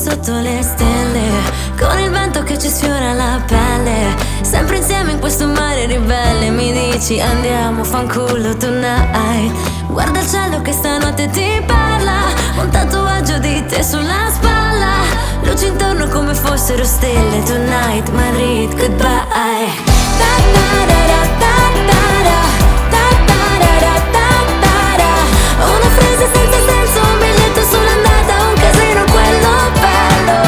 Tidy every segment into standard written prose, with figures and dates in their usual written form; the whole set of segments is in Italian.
sotto le stelle, con il vento che ci sfiora la pelle, sempre insieme in questo mare ribelle. Mi dici andiamo, fanculo tonight. Guarda il cielo che stanotte ti parla, un tatuaggio di te sulla spalla, luci intorno come fossero stelle. Tonight, Madrid, goodbye. Una frase senza senso, un biglietto sull'andata, un casino quello bello.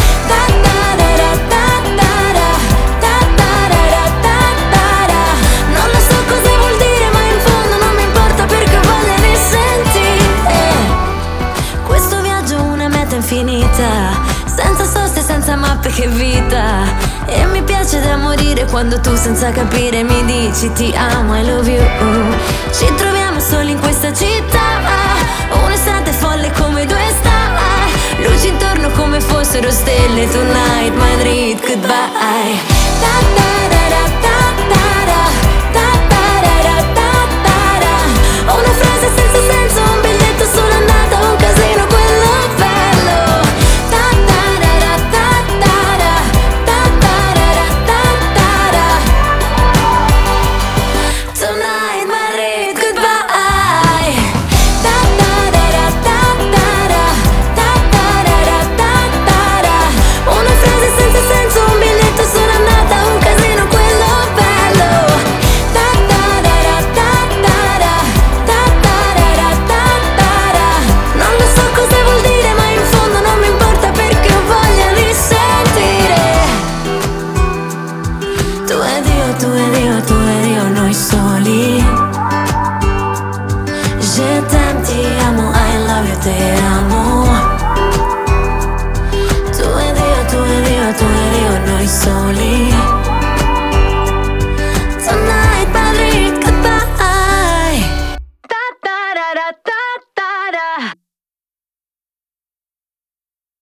Non lo so cosa vuol dire, ma in fondo non mi importa perché voglio risentire. Questo viaggio è una meta infinita, senza soste, senza mappe, che vita. E mi piace da morire quando tu senza capire mi dici ti amo, I love you. Ci troviamo soli in questa città, un'estate folle come due star, luci intorno come fossero stelle. Tonight, Madrid, goodbye. Una frase senza senso, un biglietto sull'andata, un casino quello bello. Tonight, Madrid, goodbye. Una frase senza senso, un biglietto sull'andata, un casino quello bello. Non lo so cosa vuol dire, ma in fondo non mi importa perché ho voglia di sentire. Tu ed io, tu ed io, tu ed io, noi soli. Je t'aime, ti amo, I love you, te amo. Tu ed io, tu ed io, tu ed io, noi soli.